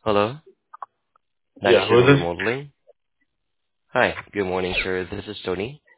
Hello, Night Yeah, who Shift is this? Remodeling. Hi, good morning, sir. This is Tony.